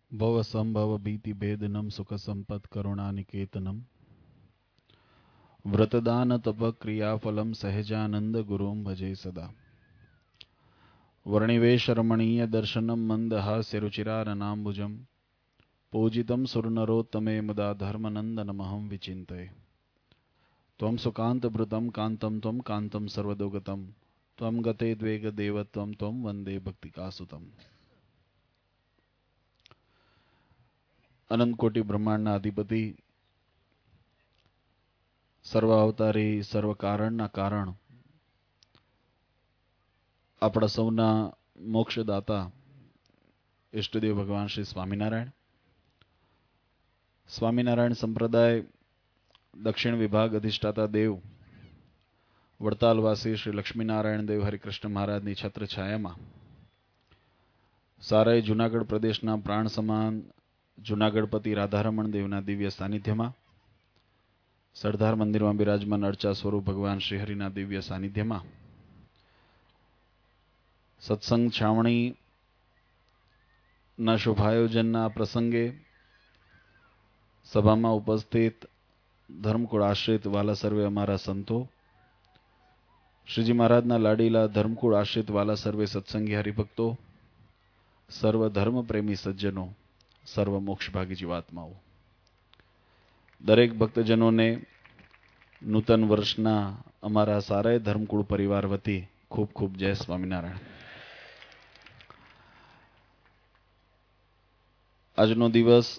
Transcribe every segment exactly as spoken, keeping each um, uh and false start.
भव संभव भीति भेदनम सुख संपत करुणानिकेतनम व्रतदान तप क्रियाफलम सहजानंद गुरुम भजे सदा वर्णिवेश रमणीय दर्शनम मंदहास्य रुचिराननाम्बुजम पूजितं सुरनरोत्तमे मुदा धर्मनंदनमहं विचिन्तये त्वं सुकान्तभृतं कान्तं त्वं कान्तं सर्वदोगतं त्वं गते द्वेगदेवत्वं त्वं वन्दे भक्तिकासुतम्। अनंत कोटि ब्रह्मांडना अधिपति सर्व अवतारी सर्व कारणना कारण આપણા સૌના મોક્ષદાતા ઈષ્ટદેવ ભગવાન શ્રી સ્વામિનારાયણ સ્વામિનારાયણ સંપ્રદાય દક્ષિણ વિભાગ અધિષ્ઠાતા દેવ વડતાલવાસી શ્રી લક્ષ્મીનારાયણ દેવ હરિકૃષ્ણ મહારાજની છત્ર છાયામાં સારાય જુનાગઢ પ્રદેશના પ્રાણ સમાન જુનાગઢપતિ રાધારમણ દેવના દિવ્ય સાનિધ્યમાં સરદાર મંદિરમાં બિરાજમાન અર્ચા સ્વરૂપ ભગવાન શ્રી હરિના દિવ્ય સાનિધ્યમાં સત્સંગ છાવણી ના શુભાયોજનના પ્રસંગે સભામાં ઉપસ્થિત ધર્મકુળ આશ્રિત વાલા સર્વે અમારા સંતો, શ્રીજી મહારાજના લાડીલા ધર્મકુળ આશ્રિત વાલા સર્વે સત્સંગી હરિભક્તો, સર્વ ધર્મ પ્રેમી સજ્જનો, સર્વ મોક્ષભાગી જીવાત્માઓ, દરેક ભક્તજનોને નૂતન વર્ષના અમારા સારાય ધર્મકુળ પરિવાર વતી ખૂબ ખૂબ જય સ્વામિનારાયણ। આજનો દિવસ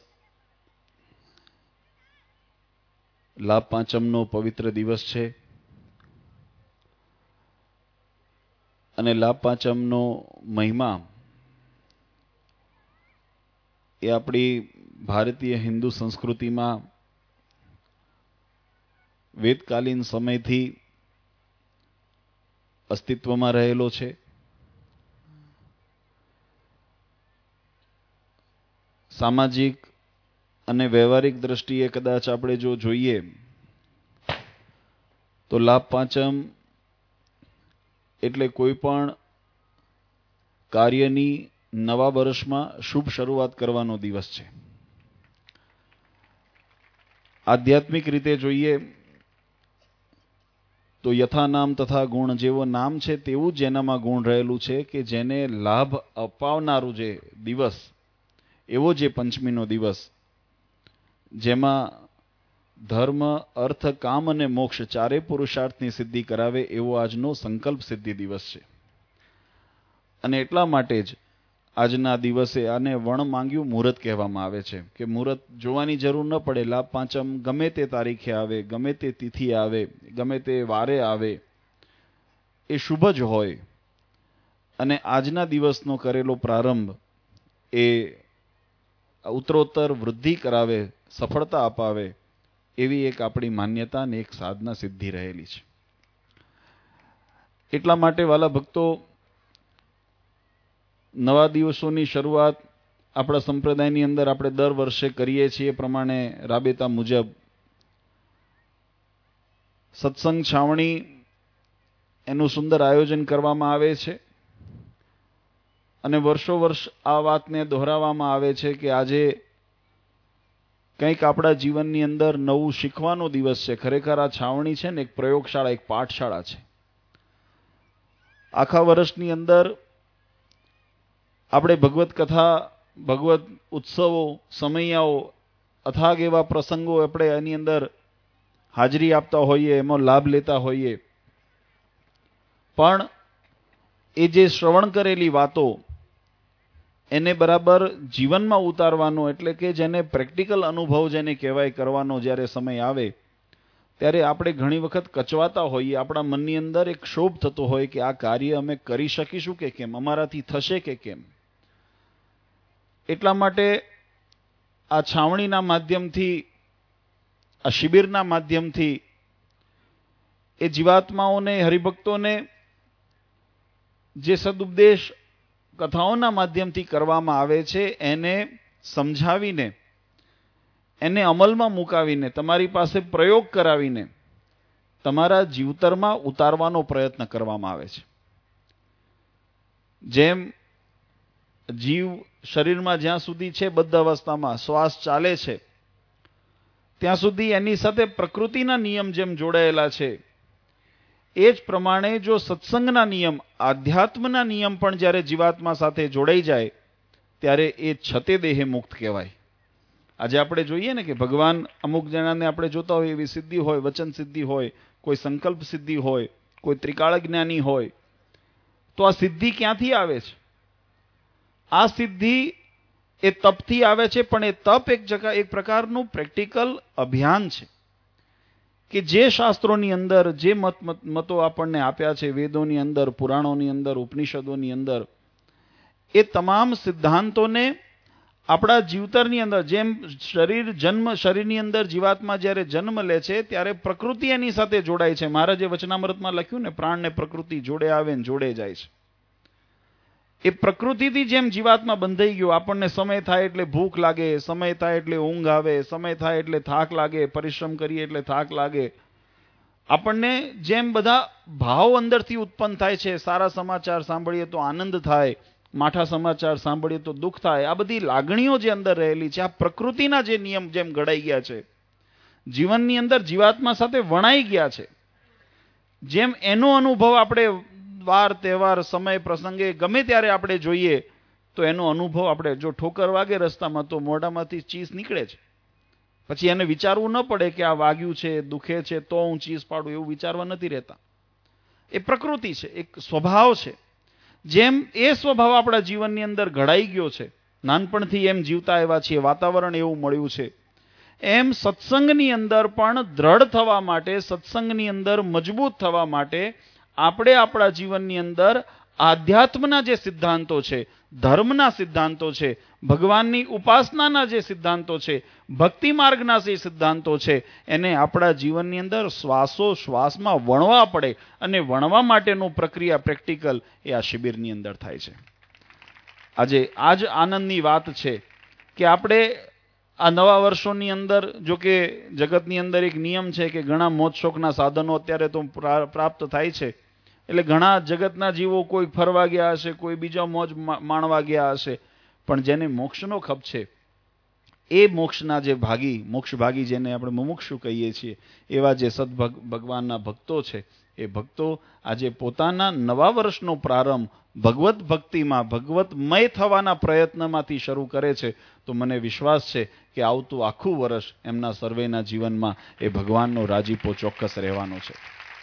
લાભ પાંચમનો પવિત્ર દિવસ છે અને લાભ પાંચમનો મહિમા એ આપણી ભારતીય હિન્દુ સંસ્કૃતિમાં વેદકાલીન સમયથી અસ્તિત્વમાં રહેલો છે। સામાજિક અને વ્યવહારિક દ્રષ્ટિએ કદાચ આપણે જો જોઈએ તો લાભ પાંચમ એટલે કોઈ પણ કાર્યની નવા વર્ષમાં શુભ શરૂઆત કરવાનો દિવસ છે। આધ્યાત્મિક રીતે જોઈએ તો યથા નામ તથા ગુણ, જેવો નામ છે તેવું જ એનામાં ગુણ રહેલું છે કે જેને લાભ અપાવનારું જે દિવસ, એવો જે પંચમીનો દિવસ જેમાં ધર્મ, અર્થ, કામ અને મોક્ષ ચારે પુરુષાર્થની સિદ્ધિ કરાવે એવો આજનો સંકલ્પ સિદ્ધિ દિવસ છે। અને એટલા માટે જ આજના દિવસે આને વણ માંગ્યું મુહૂર્ત કહેવામાં આવે છે કે મુહૂર્ત જોવાની જરૂર ન પડે। લાભ પાંચમ ગમે તે તારીખે આવે, ગમે તે તિથિ આવે, ગમે તે વારે આવે, એ શુભ જ હોય અને આજના દિવસનો કરેલો પ્રારંભ એ ઉત્તરોત્તર વૃદ્ધિ કરાવે, સફળતા અપાવે એવી એક આપણી માન્યતા અને એક સાધના સિદ્ધિ રહેલી છે। એટલા માટે વાલા ભક્તો, નવા દિવસોની શરૂઆત આપણા સંપ્રદાયની અંદર આપણે દર વર્ષે કરીએ છીએ પ્રમાણે રાબેતા મુજબ સત્સંગ છાવણી એનું સુંદર આયોજન કરવામાં આવે છે અને વર્ષો વર્ષ આ વાતને દોહરાવવામાં આવે છે કે આજે કંઈક આપણા જીવનની અંદર નવું શીખવાનો દિવસ છે। ખરેખર આ છાવણી છે ને એક પ્રયોગશાળા, એક પાઠશાળા છે। આખા વર્ષની અંદર આપણે ભગવત કથા, ભગવત ઉત્સવો, સમૈયાઓ, અથાગ એવા પ્રસંગો આપણે એની અંદર હાજરી આપતા હોઈએ, એમાં લાભ લેતા હોઈએ, પણ એ જે શ્રવણ કરેલી વાતો એને બરાબર જીવનમાં ઉતારવાનો, એટલે કે જેને પ્રેક્ટિકલ અનુભવ જેને કહેવાય કરવાનો જ્યારે સમય આવે ત્યારે આપણે ઘણી વખત કચવાતા હોઈએ। આપણા મનની અંદર એક ક્ષોભ થતો હોય કે આ કાર્ય અમે કરી શકીશું કે કેમ, અમારાથી થશે કે કેમ। એટલા માટે આ છાવણીના માધ્યમથી, આ શિબિરના માધ્યમથી એ જીવાત્માઓને, હરિભક્તોને જે સદુપદેશ કથાઓના માધ્યમથી કરવામાં આવે છે એને સમજાવીને, એને અમલમાં મુકાવીને, તમારી પાસે પ્રયોગ કરાવીને તમારા જીવતરમાં ઉતારવાનો પ્રયત્ન કરવામાં આવે છે। જેમ જીવ શરીરમાં જ્યાં સુધી છે બદ્ધ અવસ્થામાં શ્વાસ ચાલે છે ત્યાં સુધી એની સાથે પ્રકૃતિના નિયમ જેમ જોડાયેલા છે, એ જ પ્રમાણે જો સત્સંગના નિયમ, આધ્યાત્મના નિયમ પણ જ્યારે જીવાત્મા સાથે જોડાઈ જાય ત્યારે એ છતે દેહે મુક્ત કહેવાય. આજે આપણે જોઈએ ને કે ભગવાન અમુક જણાને આપણે જોતા હોય એવી સિદ્ધિ હોય, વચન સિદ્ધિ હોય, કોઈ સંકલ્પ સિદ્ધિ હોય, કોઈ ત્રિકાળ જ્ઞાની હોય, તો આ સિદ્ધિ ક્યાંથી આવે છે? આ સિદ્ધિ એ તપથી આવે છે, પણ એ તપ એક જગા એક પ્રકારનું પ્રેક્ટિકલ અભિયાન છે કે જે શાસ્ત્રોની અંદર જે મત મતો આપણને આપ્યા છે, વેદોની અંદર, પુરાણોની અંદર, ઉપનિષદોની અંદર, એ તમામ સિદ્ધાંતોને આપણા જીવતરની અંદર, જેમ શરીર જન્મ શરીરની અંદર જીવાત્મા જ્યારે જન્મ લે છે ત્યારે પ્રકૃતિ એની સાથે જોડાય છે. મહારાજે વચનામૃતમાં લખ્યું ને, પ્રાણને પ્રકૃતિ જોડે આવે ને જોડે જાય છે. એ પ્રકૃતિથી જેમ જીવાત્મા બંધાઈ ગયો, આપણને સમય થાય એટલે ભૂખ લાગે, સમય થાય એટલે ઊંઘ આવે, સમય થાય એટલે થાક લાગે, પરિશ્રમ કરીએ એટલે થાક લાગે, આપણને જેમ બધા ભાવ અંદરથી ઉત્પન્ન થાય છે, સારા સમાચાર સાંભળીએ તો આનંદ થાય, માઠા સમાચાર સાંભળીએ તો દુઃખ થાય, આ બધી લાગણીઓ જે અંદર રહેલી છે, આ પ્રકૃતિના જે નિયમ જેમ ઘડાઈ ગયા છે, જીવનની અંદર જીવાત્મા સાથે વણાઈ ગયા છે, જેમ એનો અનુભવ આપણે વાર તહેવાર સમય પ્રસંગે ગમે ત્યારે આપણે જોઈએ તો એનો અનુભવ આપણે, જો ઠોકર વાગે રસ્તામાં તો મોઢામાંથી ચીસ નીકળે છે, પછી એને વિચારવું ન પડે કે આ વાગ્યું છે, દુખે છે તો હું ચીસ પાડું, એવું વિચારવા નથી રહેતા. એ પ્રકૃતિ છે, એક સ્વભાવ છે. જેમ એ સ્વભાવ આપણા જીવનની અંદર ઘડાઈ ગયો છે, નાનપણથી એમ જીવતા આવ્યા છીએ, વાતાવરણ એવું મળ્યું છે, એમ સત્સંગની અંદર પણ દ્રઢ થવા માટે, સત્સંગની અંદર મજબૂત થવા માટે આપણે આપણા જીવનની અંદર આધ્યાત્મના જે સિદ્ધાંતો છે, ધર્મના સિદ્ધાંતો છે, ભગવાનની ઉપાસનાના જે સિદ્ધાંતો છે, ભક્તિ માર્ગના જે સિદ્ધાંતો છે, એને આપણા જીવનની અંદર શ્વાસો શ્વાસમાં વણવા પડે, અને વણવા માટેનું પ્રક્રિયા પ્રેક્ટિકલ એ આ શિબિરની અંદર થાય છે. આજે આ જ આનંદની વાત છે કે આપણે આ નવા વર્ષોની અંદર, જો કે જગતની અંદર એક નિયમ છે કે ઘણા મોજ શોખના સાધનો અત્યારે તો પ્રાપ્ત થાય છે, એટલે ઘણા જગતના જીવો કોઈ ફરવા ગયા હશે, કોઈ બીજા મોજ માણવા ગયા હશે, પણ જેને મોક્ષનો ખપ છે, એ મોક્ષના જે ભાગી, મોક્ષ ભાગી જેને આપણે મુમુક્ષુ કહીએ છીએ, એવા જે સદભગ ભગવાનના ભક્તો છે, એ ભક્તો આજે પોતાના નવા વર્ષનો પ્રારંભ ભગવત ભક્તિમાં, ભગવતમય થવાના પ્રયત્નમાંથી શરૂ કરે છે. તો મને વિશ્વાસ છે કે આવતું આખું વર્ષ એમના સર્વેના જીવનમાં એ ભગવાનનો રાજીપો ચોક્કસ રહેવાનો છે.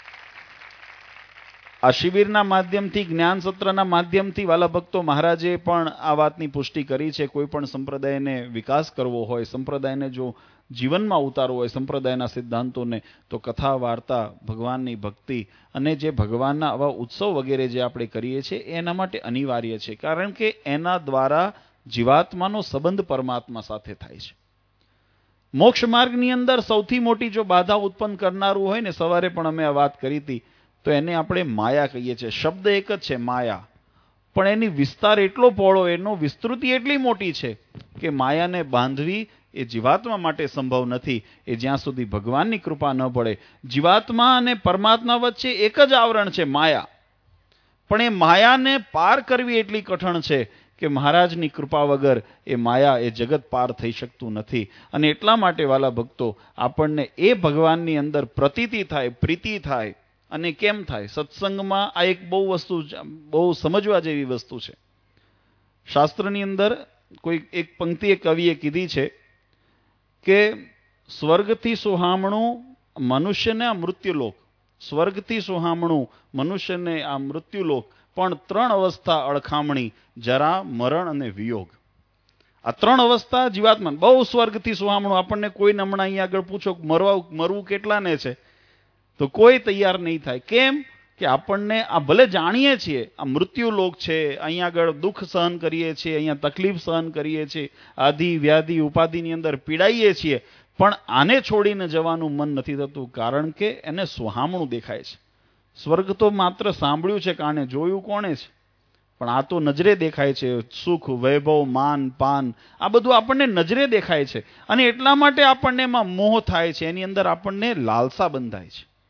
આ શિબિરના માધ્યમથી, જ્ઞાન સત્રના માધ્યમથી વાલા ભક્તો, મહારાજે પણ આ વાતની પુષ્ટિ કરી છે. કોઈ પણ સંપ્રદાયને વિકાસ કરવો હોય, સંપ્રદાયને જો જીવનમાં ઉતારવો હોય, સંપ્રદાયના સિદ્ધાંતોને, તો કથા, વાર્તા, ભગવાનની ભક્તિ અને જે ભગવાનના આવા ઉત્સવ વગેરે જે આપણે કરીએ છીએ એના માટે અનિવાર્ય છે, કારણ કે એના દ્વારા જીવાત્માનો સંબંધ પરમાત્મા સાથે થાય છે. મોક્ષ માર્ગની અંદર સૌથી મોટી જો બાધા ઉત્પન્ન કરનારું હોય ને, સવારે પણ અમે આ વાત કરી હતી, તો એને આપણે માયા કહીએ છીએ. શબ્દ એક જ છે, માયા, પણ એની વિસ્તાર એટલો પહોળો, એનો વિસ્તૃતિ એટલી મોટી છે કે માયાને બાંધવી એ જીવાત્મા માટે સંભવ નથી, એ જ્યાં સુધી ભગવાનની કૃપા ન પડે. જીવાત્મા અને પરમાત્મા વચ્ચે એક જ આવરણ છે, માયા, પણ એ માયાને પાર કરવી એટલી કઠણ છે કે મહારાજની કૃપા વગર એ માયા, એ જગત પાર થઈ શકતું નથી. અને એટલા માટે વાલા ભક્તો, આપણને એ ભગવાનની અંદર પ્રતીતિ થાય, પ્રીતિ થાય. અને કેમ થાય? સત્સંગમાં આ એક બહુ વસ્તુ, બહુ સમજવા જેવી વસ્તુ છે. શાસ્ત્રની અંદર કોઈ એક પંક્તિ એ કવિએ કીધી છે કે સ્વર્ગથી સુહામણું મનુષ્યને આ મૃત્યુલોક, સ્વર્ગથી સુહામણું મનુષ્યને આ મૃત્યુલોક, પણ ત્રણ અવસ્થા અળખામણી, જરા, મરણ અને વિયોગ. આ ત્રણ અવસ્થા જીવાત્મા બહુ સ્વર્ગથી સુહામણું. આપણને કોઈને હમણાં અહીંયા આગળ પૂછો મરવા મરવું કેટલાને છે, તો કોઈ તૈયાર નહીં થાય. કેમ કે આપણને આ ભલે જાણીએ છીએ આ મૃત્યુલોક છે, અહીંયા આગળ દુઃખ સહન કરીએ છીએ, અહીંયા તકલીફ સહન કરીએ છીએ, આધિ વ્યાધિ ઉપાધિની અંદર પીડાઈએ છીએ, પણ આને છોડીને જવાનું મન નથી થતું, કારણ કે એને સુહામણું દેખાય છે. સ્વર્ગ તો માત્ર સાંભળ્યું છે, કાને જોયું કોણે છે, પણ આ તો નજરે દેખાય છે. સુખ, વૈભવ, માન, પાન, આ બધું આપણને નજરે દેખાય છે, અને એટલા માટે આપણને એમાં મોહ થાય છે, એની અંદર આપણને લાલસા બંધાય છે.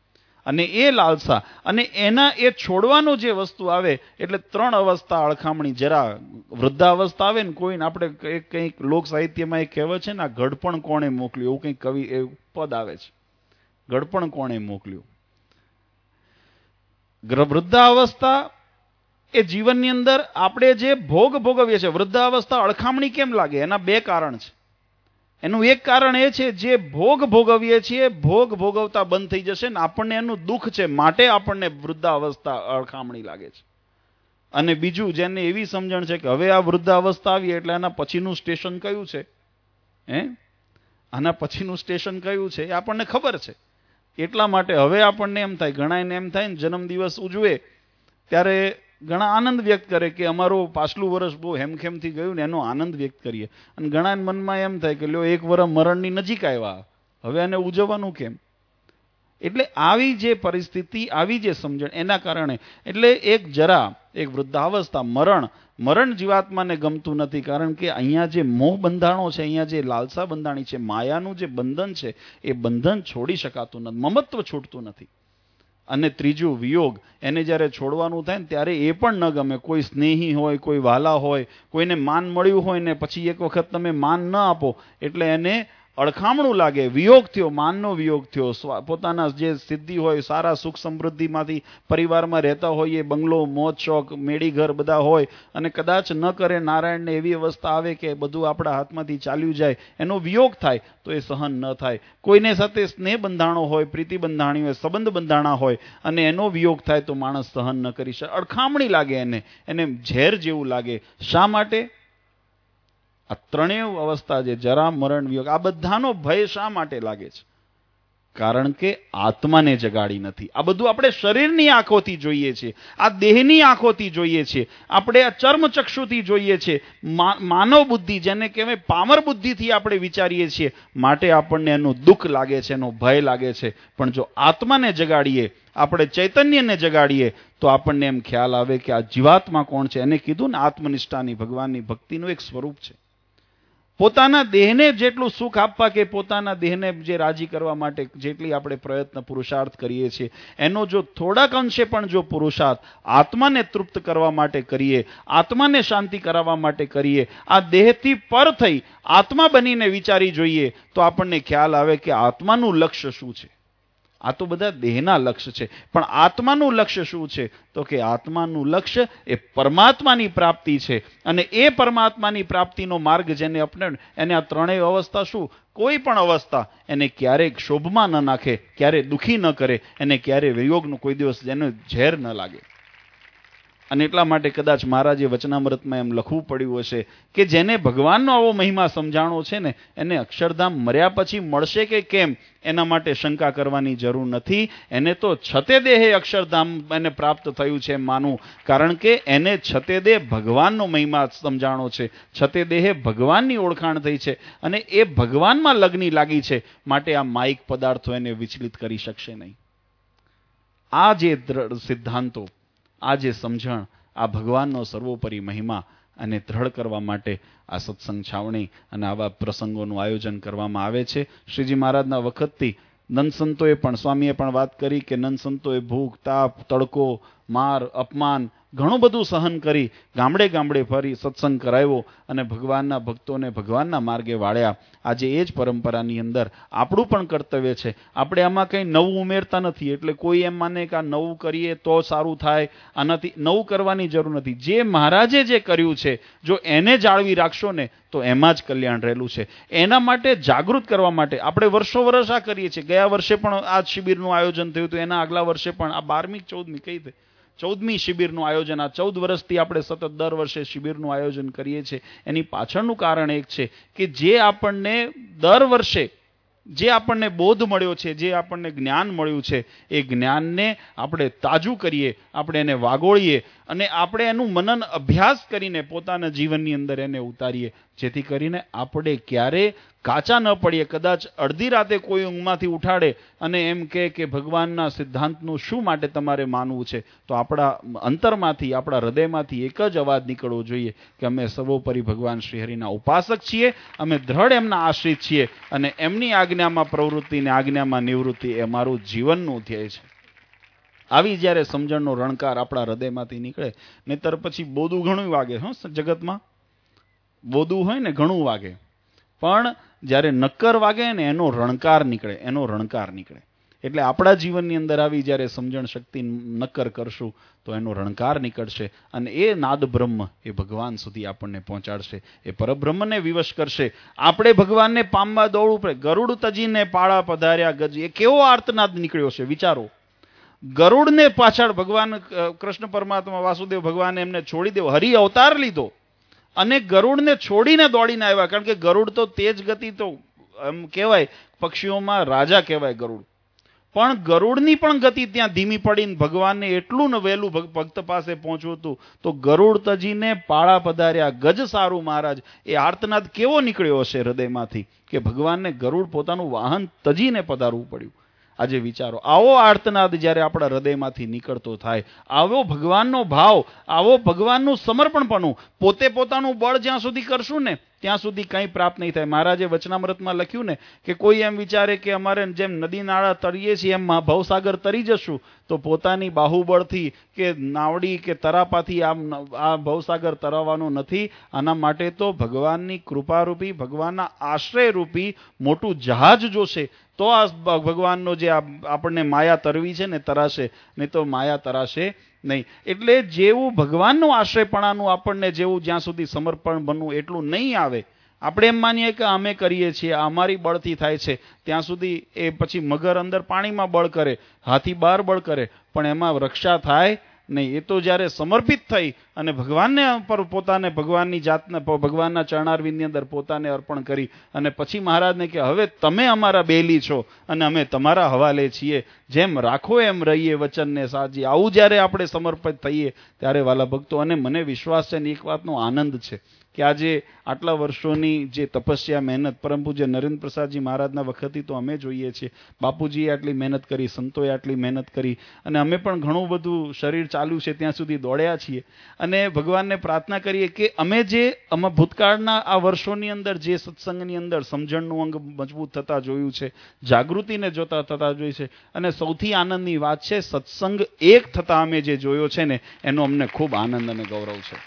અને એ લાલસા અને એના એ છોડવાનો જે વસ્તુ આવે એટલે ત્રણ અવસ્થા અળખામણી. જરા વૃદ્ધાવસ્થા આવે ને કોઈને આપણે કંઈક લોક સાહિત્યમાં એક કહેવત છે ને, આ ગડપણ કોણે મોકલ્યું, એવું કંઈક કવિ એ પદ આવે છે, ગડપણ કોણે મોકલ્યું. વૃદ્ધાવસ્થા એ જીવનની અંદર આપણે જે ભોગ ભોગવીએ છીએ, વૃદ્ધાવસ્થા અળખામણી કેમ લાગે? એના બે કારણ છે. એનું એક કારણ એ છે, જે ભોગ ભોગવીએ છીએ ભોગ ભોગવતા બંધ થઈ જશે ને આપણને એનું દુઃખ છે, માટે આપણને વૃદ્ધાવસ્થા અળખામણી લાગે છે. અને બીજું, જેને એવી સમજણ છે કે હવે આ વૃદ્ધાવસ્થા આવી એટલે આના પછીનું સ્ટેશન કયું છે, હે આના પછીનું સ્ટેશન કયું છે એ આપણને ખબર છે. એટલા માટે હવે આપણને એમ થાય, ઘણા એને એમ થાય ને જન્મદિવસ ઉજવે ત્યારે ઘણા આનંદ વ્યક્ત કરે કે અમારું પાછલું વર્ષ બહુ હેમખેમથી ગયું ને એનો આનંદ વ્યક્ત કરીએ. અને ઘણા મનમાં એમ થાય કે લ્યો એક વર્ષ મરણની નજીક આવ્યા, હવે એને ઉજવવાનું કેમ? એટલે આવી જે પરિસ્થિતિ, આવી જે સમજણ, એના કારણે એટલે એક જરા એક વૃદ્ધાવસ્થા, મરણ મરણ જીવાત્માને ગમતું નથી. કારણ કે અહીંયા જે મોહ બંધાણો છે, અહીંયા જે લાલસા બંધાણી છે, માયાનું જે બંધન છે, એ બંધન છોડી શકાતું નથી, મમત્વ છૂટતું નથી. અને ત્રીજું વિયોગ, એને જ્યારે છોડવાનું થાય ને ત્યારે એ પણ ન ગમે. કોઈ સ્નેહી હોય, કોઈ વાલા હોય, કોઈને માન મળ્યું હોય ને પછી એક વખત તમે માન ન આપો એટલે એને અળખામણું લાગે. વિયોગ થયો, માનનો વિયોગ થયો. પોતાના જે સિદ્ધિ હોય, સારા સુખ સમૃદ્ધિમાંથી પરિવારમાં રહેતા હોય, એ બંગલો, મોજ શોખ, મેળી ઘર બધા હોય અને કદાચ ન કરે નારાયણને એવી અવસ્થા આવે કે બધું આપણા હાથમાંથી ચાલ્યું જાય, એનો વિયોગ થાય તો એ સહન ન થાય. કોઈને સાથે સ્નેહ બંધાણો હોય, પ્રીતિ બંધાણી હોય, સંબંધ બંધાણા હોય અને એનો વિયોગ થાય તો માણસ સહન ન કરી શકે, અળખામણી લાગે, એને એને ઝેર જેવું લાગે. શા માટે? આ ત્રણેય અવસ્થા જે જરા મરણ વિયોગ, આ બધાનો ભય શા માટે લાગે છે? કારણ કે આત્માને જગાડી નથી. આ બધું આપણે શરીરની આંખોથી જોઈએ છીએ, આ દેહની આંખોથી જોઈએ છીએ, આપણે આ ચર્મચક્ષુથી જોઈએ છીએ, માનવ બુદ્ધિ જેને કહેવાય પામર બુદ્ધિથી આપણે વિચારીએ છીએ, માટે આપણને એનું દુઃખ લાગે છે, એનો ભય લાગે છે. પણ જો આત્માને જગાડીએ, આપણે ચૈતન્યને જગાડીએ તો આપણને એમ ખ્યાલ આવે કે આ જીવાત્મા કોણ છે. એને કીધું ને, આત્મનિષ્ઠાની, ભગવાનની ભક્તિનું એક સ્વરૂપ છે. પોતાના દેહને જેટલું સુખ આપવા કે પોતાના દેહને જે રાજી કરવા માટે જેટલી આપણે પ્રયત્ન પુરુષાર્થ કરીએ છીએ, એનો જો થોડાક અંશે પણ જો પુરુષાર્થ આત્માને તૃપ્ત કરવા માટે કરીએ, આત્માને શાંતિ કરાવવા માટે કરીએ, આ દેહથી પર થઈ આત્મા બનીને વિચારી જોઈએ તો આપણને ખ્યાલ આવે કે આત્માનું લક્ષ્ય શું છે. આ તો બધા દેહના લક્ષ્ય છે, પણ આત્માનું લક્ષ્ય શું છે? તો કે આત્માનું લક્ષ્ય એ પરમાત્માની પ્રાપ્તિ છે. અને એ પરમાત્માની પ્રાપ્તિનો માર્ગ જેને અપનાવે એને આ ત્રણેય અવસ્થા શું, કોઈ પણ અવસ્થા એને ક્યારેક શોભમાં ન નાખે, ક્યારે દુઃખી ન કરે, એને ક્યારે વિયોગનું કોઈ દિવસ જેને ઝેર ન લાગે. અને એટલા માટે કદાચ મહારાજે વચનામૃતમાં એમ લખવું પડ્યું હશે કે જેને ભગવાનનો આવો મહિમા સમજાણો છે ને, એને અક્ષરધામ મર્યા પછી મળશે કે કેમ એના માટે શંકા કરવાની જરૂર નથી. એને તો છતે દેહે અક્ષરધામ એને પ્રાપ્ત થયું છે માનું, કારણ કે એને છતે દેહ ભગવાનનો મહિમા સમજાણો છે, છતે દેહે ભગવાનની ઓળખાણ થઈ છે અને એ ભગવાનમાં લગ્ની લાગી છે. માટે આ માયિક પદાર્થો એને વિચલિત કરી શકશે નહીં. આ જે સિદ્ધાંતો, આ જે સમજણ, આ ભગવાનનો સર્વોપરી મહિમા અને દ્રઢ કરવા માટે આ સત્સંગ છાવણી અને આવા પ્રસંગોનું આયોજન કરવામાં આવે છે. શ્રીજી મહારાજના વખતથી નંદ સંતોએ પણ, સ્વામીએ પણ વાત કરી કે નંદ સંતોએ ભૂખ, તાપ, તડકો, માર, અપમાન ઘણું બધું સહન કરી ગામડે ગામડે ફરી સત્સંગ કરાવ્યો અને ભગવાનના ભક્તોને ભગવાનના માર્ગે વાળ્યા. આજે એ જ પરંપરાની અંદર આપણું પણ કર્તવ્ય છે. આપણે આમાં કંઈ નવું ઉમેરતા નથી. એટલે કોઈ એમ માને કે આ નવું કરીએ તો સારું થાય, આનાથી નવું કરવાની જરૂર નથી. જે મહારાજે જે કર્યું છે જો એને જાળવી રાખશો ને તો એમાં જ કલ્યાણ રહેલું છે. એના માટે જાગૃત કરવા માટે આપણે વર્ષો વર્ષ આ કરીએ છીએ. ગયા વર્ષે પણ આ શિબિરનું આયોજન થયું હતું, એના આગલા વર્ષે પણ આ બારમી ચૌદમી કઈ દે ચૌદમી શિબિરનું આયોજન. આ ચૌદ વર્ષથી આપણે સતત દર વર્ષે શિબિરનું આયોજન કરીએ છીએ. એની પાછળનું કારણ એક છે કે જે આપણને દર વર્ષે જે આપણને બોધ મળ્યો છે, જે આપણને જ્ઞાન મળ્યું છે, એ જ્ઞાનને આપણે તાજું કરીએ, આપણે એને વાગોળીએ અને આપણે એનું મનન અભ્યાસ કરીને પોતાના જીવનની અંદર એને ઉતારીએ, જેથી કરીને આપણે ક્યારે કાચા ન પડીએ. કદાચ અડધી રાતે કોઈ ઊંઘમાંથી ઉઠાડે અને એમ કહે કે ભગવાનના સિદ્ધાંતનું શું માટે તમારે માનવું છે, તો આપણા અંતરમાંથી, આપણા હૃદયમાંથી એક જ અવાજ નીકળવો જોઈએ કે અમે સર્વોપરી ભગવાન શ્રીહરિના ઉપાસક છીએ, અમે દ્રઢ એમના આશ્રિત છીએ અને એમની આજ્ઞામાં પ્રવૃત્તિ ને આજ્ઞામાં નિવૃત્તિ એ અમારું જીવનનું ધ્યેય છે. આવી જ્યારે સમજણનો રણકાર આપણા હૃદયમાંથી નીકળે, નહીતર પછી બોદું ઘણું વાગે. હો, જગતમાં બોદું હોય ને ઘણું વાગે, પણ જ્યારે નક્કર વાગે ને એનો રણકાર નીકળે, એનો રણકાર નીકળે. એટલે આપણા જીવનની અંદર આવી જ્યારે સમજણ શક્તિ નક્કર કરશું તો એનો રણકાર નીકળશે, અને એ નાદ બ્રહ્મ એ ભગવાન સુધી આપણને પહોંચાડશે, એ પરબ્રહ્મને વિવશ કરશે. આપણે ભગવાનને પામવા દોડવું પડે. ગરુડ તજીને પાળા પધાર્યા ગજ, એ કેવો આર્તનાદ નીકળ્યો છે વિચારો. ગરુડને પાછળ ભગવાન કૃષ્ણ પરમાત્મા વાસુદેવ ભગવાને એમને છોડી દેવો, હરિ અવતાર લીધો અને ગરુડને છોડીને દોડીને આવ્યા. કારણ કે ગરુડ તો તેજ ગતિ, તો એમ કહેવાય પક્ષીઓમાં રાજા કહેવાય ગરુડ, પણ ગરુડની પણ ગતિ ત્યાં ધીમી પડીને ભગવાનને એટલું ને વહેલું ભક્ત પાસે પહોંચવું હતું. તો ગરુડ તજીને પાળા પધાર્યા ગજ સારું મહારાજ, એ આર્તનાદ કેવો નીકળ્યો હશે હૃદયમાંથી કે ભગવાનને ગરુડ પોતાનું વાહન તજીને પધારવું પડ્યું. આજે વિચારો, આવો આર્તનાદ જ્યારે આપણા હૃદયમાંથી નીકળતો થાય, આવો ભગવાનનો ભાવ, આવો ભગવાનનું સમર્પણપણું, પોતે પોતાનું બળ જ્યાં સુધી કરશું ને ત્યાં સુધી કંઈ પ્રાપ્ત નહીં થાય. મહારાજે વચનામૃતમાં લખ્યું ને કે કોઈ એમ વિચારે કે અમારે જેમ નદી નાળા તરીએ છીએ એમ ભવસાગર તરી જશું, તો પોતાની બાહુબળથી કે નાવડી કે તરાપાથી આમ આ ભવસાગર તરાવવાનો નથી. આના માટે તો ભગવાનની કૃપારૂપી, ભગવાનના આશ્રયરૂપી મોટું જહાજ જોશે, તો આ ભગવાનનો જે આપણને માયા તરવી છે ને તરાશે, નહીં તો માયા તરાશે નહીં. એટલે જેવું ભગવાનનું આશ્રયપણાનું આપણને જેવું જ્યાં સુધી સમર્પણ બનવું એટલું નહીં આવે. આપણે એમ માનીએ કે અમે કરીએ છીએ, અમારી બળથી થાય છે, ત્યાં સુધી એ પછી મગર અંદર પાણીમાં બળ કરે, હાથી બહાર બળ કરે, પણ એમાં રક્ષા થાય નહીં. એ તો જ્યારે સમર્પિત થઈ અને ભગવાનને પર પોતાને ભગવાનની જાતને ભગવાનના ચરણારવિંદની અંદર પોતાને અર્પણ કરી અને પછી મહારાજને કે હવે તમે અમારા બેલી છો અને અમે તમારા હવાલે છીએ, જેમ રાખો એમ રહીએ વચનને સાજી. આવું જ્યારે આપણે સમર્પિત થઈએ ત્યારે વાલા ભક્તો, અને મને વિશ્વાસ છે ને એક વાતનો આનંદ છે કે આજે આટલા વર્ષોની જે તપસ્યા મહેનત પરમ પૂજ્ય નરેન્દ્ર પ્રસાદજી મહારાજના વખતથી તો અમે જોઈએ છીએ, બાપુજીએ આટલી મહેનત કરી, સંતોએ આટલી મહેનત કરી, અને અમે પણ ઘણું બધું શરીર ચાલ્યું છે ત્યાં સુધી દોડ્યા છીએ. અને ભગવાનને પ્રાર્થના કરીએ કે અમે જે અમે ભૂતકાળના આ વર્ષોની અંદર જે સત્સંગની અંદર સમજણનું અંગ મજબૂત થતા જોયું છે, જાગૃતિને જોતા થતા જોઈ છે, અને સૌથી આનંદની વાત છે સત્સંગ એક થતા અમે જે જોયો છે ને એનો અમને ખૂબ આનંદ અને ગૌરવ છે.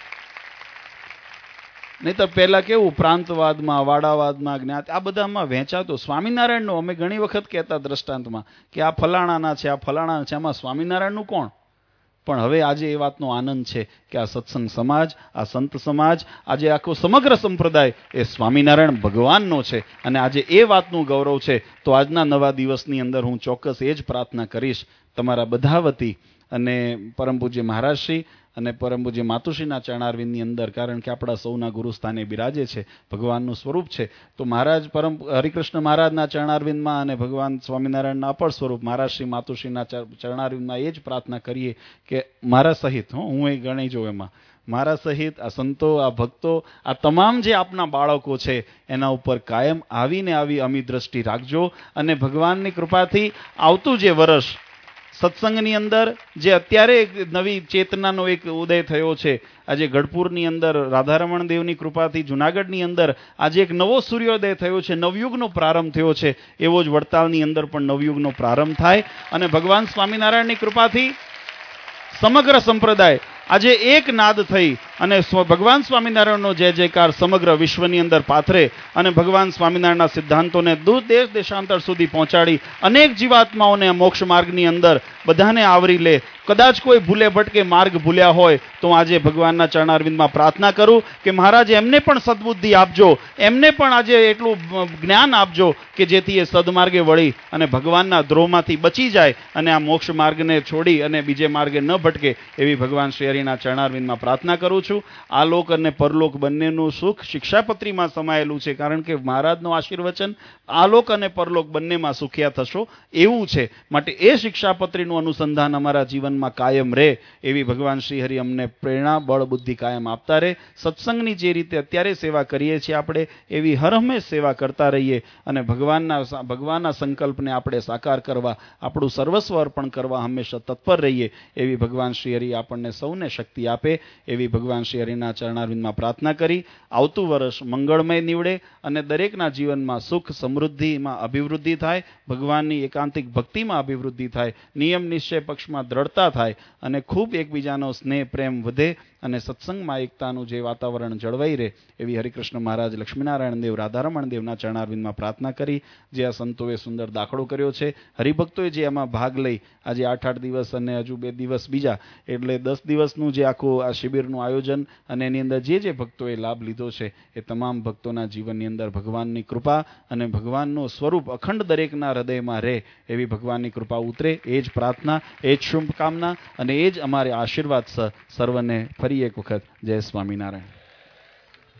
નહીં તો પહેલા કેવું પ્રાંતવાદમાં, વાડાવાદમાં, જ્ઞાત આ બધામાં વહેંચાતો. સ્વામિનારાયણનો અમે ઘણી વખત કહેતા દ્રષ્ટાંતમાં કે આ ફલાણાના છે, આ ફલાણા છે, આમાં સ્વામિનારાયણનું કોણ? પણ હવે આજે એ વાતનો આનંદ છે કે આ સત્સંગ સમાજ, આ સંત સમાજ, આજે આખો સમગ્ર સંપ્રદાય એ સ્વામિનારાયણ ભગવાનનો છે, અને આજે એ વાતનું ગૌરવ છે. તો આજના નવા દિવસની અંદર હું ચોક્કસ એ જ પ્રાર્થના કરીશ તમારા બધા વતી અને પરમ પૂજ્ય મહારાજશ્રી અને પરમ પૂજ્ય માતુશ્રીના ચરણારવિંદની અંદર, કારણ કે આપણા સૌના ગુરુસ્થાને બિરાજે છે, ભગવાનનું સ્વરૂપ છે. તો મહારાજ પરમ હરિકૃષ્ણ મહારાજના ચરણારવિંદમાં અને ભગવાન સ્વામિનારાયણના અપર સ્વરૂપ મહારાજશ્રી માતુશ્રીના ચરણારવિંદમાં એ જ પ્રાર્થના કરીએ કે મારા સહિત, હું હું એ ગણી જોઉં એમાં, મારા સહિત આ સંતો, આ ભક્તો, આ તમામ જે આપના બાળકો છે એના ઉપર કાયમ આવીને આવી અમી દ્રષ્ટિ રાખજો. અને ભગવાનની કૃપાથી આવતું જે વર્ષ સત્સંગની અંદર જે અત્યારે એક નવી ચેતનાનો એક ઉદય થયો છે, આજે ગઢપુરની અંદર રાધારમણ દેવની કૃપાથી જુનાગઢની અંદર આજે એક નવો સૂર્યોદય થયો છે, નવયુગનો પ્રારંભ થયો છે, એવો જ વડતાલની અંદર પણ નવયુગનો પ્રારંભ થાય. અને ભગવાન સ્વામિનારાયણની કૃપાથી સમગ્ર સંપ્રદાય આજે એક નાદ થઈ અને ભગવાન સ્વામિનારાયણનો જય જયકાર સમગ્ર વિશ્વની અંદર પાથરે અને ભગવાન સ્વામિનારાયણના સિદ્ધાંતોને દૂર દેશ દેશાંતર સુધી પહોંચાડી અનેક જીવાત્માઓને મોક્ષ માર્ગની અંદર બધાને આવરી લે. કદાચ કોઈ ભૂલે ભટકે માર્ગ ભૂલ્યા હોય તો આજે ભગવાનના ચરણારવિંદમાં પ્રાર્થના કરું કે મહારાજ એમને પણ સદબુદ્ધિ આપજો, એમને પણ આજે એટલું જ્ઞાન આપજો કે જેથી એ સદમાર્ગે વળી અને ભગવાનના દ્રોહમાંથી બચી જાય અને આ મોક્ષ માર્ગને છોડી અને બીજે માર્ગે ન ભટકે એવી ભગવાન શ્રી હરિના ચરણારવિંદમાં પ્રાર્થના કરું છું. આલોક અને પરલોક બંનેનું સુખ શિક્ષાપત્રીમાં સમાયેલું છે, કારણ કે મહારાજનું આશીર્વચન આલોક અને પરલોક બંનેમાં સુખ્યા થશો એવું છે. માટે એ શિક્ષાપત્રીનું અનુસંધાન અમારા જીવનમાં કાયમ રહે એવી ભગવાન શ્રી હરિ અમને પ્રેરણા, બળ, બુદ્ધિ કાયમ આપતા રહે. સત્સંગની જે રીતે અત્યારે સેવા કરીએ છીએ આપણે એવી હરહંમેશ સેવા કરતા રહીએ અને ભગવાનના ભગવાનના સંકલ્પને આપણે સાકાર કરવા, આપણું સર્વસ્વ અર્પણ કરવા હંમેશા તત્પર રહીએ એવી ભગવાન શ્રી હરિ આપણને સૌને સર્વને શક્તિ આપે એવી ભગવાન શ્રી હરિના ચરણારવિંદમાં પ્રાર્થના કરી આવતું વર્ષ મંગળમય નીવડે અને દરેકના જીવનમાં સુખ સમૃદ્ધિમાં અભિવૃદ્ધિ થાય, ભગવાનની એકાંતિક ભક્તિમાં અભિવૃદ્ધિ થાય, નિયમ નિશ્ચય પક્ષમાં દ્રઢતા થાય અને ખૂબ એકબીજાનો સ્નેહ પ્રેમ વધે અને સત્સંગમાં એકતાનું જે વાતાવરણ જળવાઈ રહે એવી હરિકૃષ્ણ મહારાજ, લક્ષ્મીનારાયણ દેવ, રાધારમણ દેવના ચરણારવિંદમાં પ્રાર્થના કરી. જે આ સંતોએ સુંદર દાખલો કર્યો છે, હરિભક્તોએ જે આમાં ભાગ લઈ આજે આઠ આઠ દિવસ અને હજુ બે દિવસ બીજા એટલે દસ દિવસનું જે આખું આ શિબિરનું આયોજન અને એની અંદર જે જે ભક્તોએ લાભ લીધો છે એ તમામ ભક્તોના જીવનની અંદર ભગવાનની કૃપા અને ભગવાનનું સ્વરૂપ અખંડ દરેકના હૃદયમાં રહે એવી ભગવાનની કૃપા ઉતરે એ જ પ્રાર્થના, એ જ શુભકામના અને એ જ અમારે આશીર્વાદ સર્વને ફરી એક વખત જય સ્વામિનારાયણ.